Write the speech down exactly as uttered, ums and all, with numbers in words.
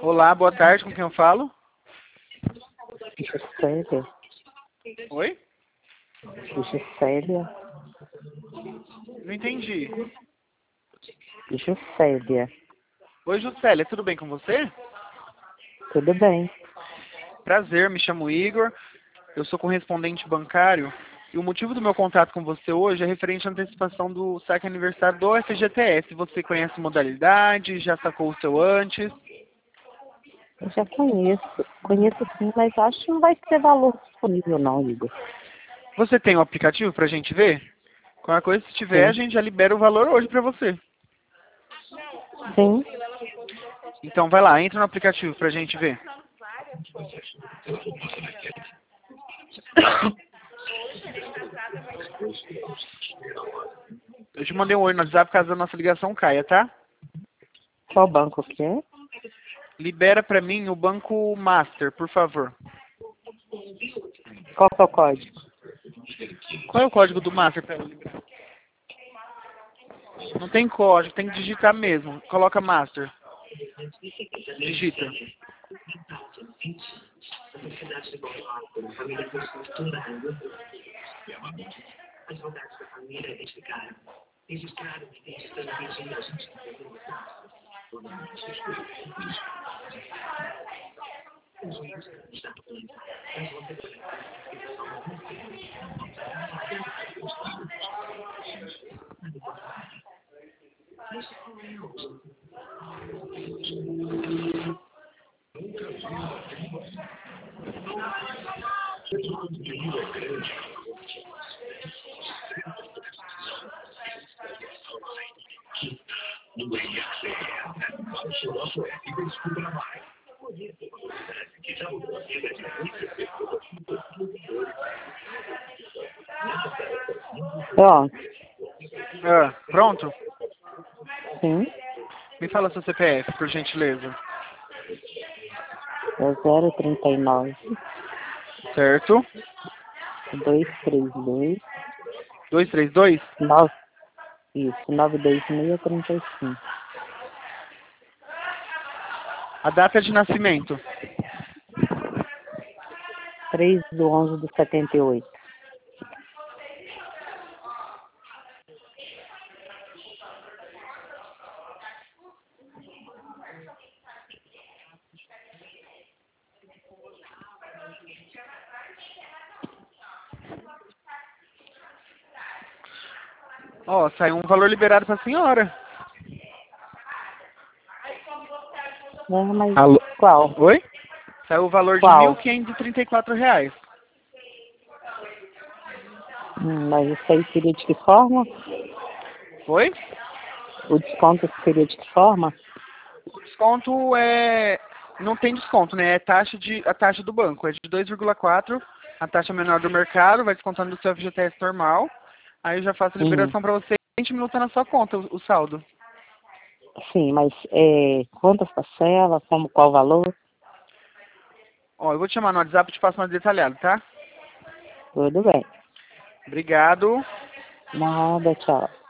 Olá, boa tarde, com quem eu falo? Juscelia. Oi? Juscelia. Não entendi. Juscelia. Oi, Juscelia, tudo bem com você? Tudo bem. Prazer, me chamo Igor, eu sou correspondente bancário e o motivo do meu contato com você hoje é referente à antecipação do saque aniversário do F G T S. Você conhece a modalidade, já sacou o seu antes? Eu já conheço. Conheço sim, mas acho que não vai ter valor disponível não, Igor. Você tem o aplicativo pra gente ver? Qualquer coisa, se tiver, a Sim. gente já libera o valor hoje pra você. Sim. Então vai lá, entra no aplicativo pra gente ver. Eu te mandei um oi no WhatsApp caso a nossa ligação caia, tá? Qual banco que é? Libera pra mim o Banco Master, por favor. Qual que é o código? Qual é o código do Master pra eu liberar? Não tem código, tem que digitar mesmo. Coloca Master. Digita. Ó, Ah, pronto? sim. Me fala seu C P F, por gentileza. É zero trinta e nove, Certo? dois três dois, dois três dois? nove, isso, nove dois seis, trinta e cinco. A data de nascimento. três do onze do setenta e oito. Ó, saiu um valor liberado pra senhora. É, mas Alô? qual? Oi? Saiu o valor de mil Qual? quinhentos e trinta e quatro reais. Hum, mas isso aí seria de que forma? Oi? O desconto seria de que forma? O desconto é... Não tem desconto, né? É taxa de... a taxa do banco. É de dois vírgula quatro, a taxa menor do mercado, vai descontando do seu F G T S normal. Aí eu já faço a Hum, liberação pra você e vinte minutos na sua conta, o, o saldo. sim, mas é, quantas parcelas, como, qual valor? Ó, eu vou te chamar no WhatsApp e te passo mais detalhado, tá? Tudo bem. Obrigado. Nada, tchau.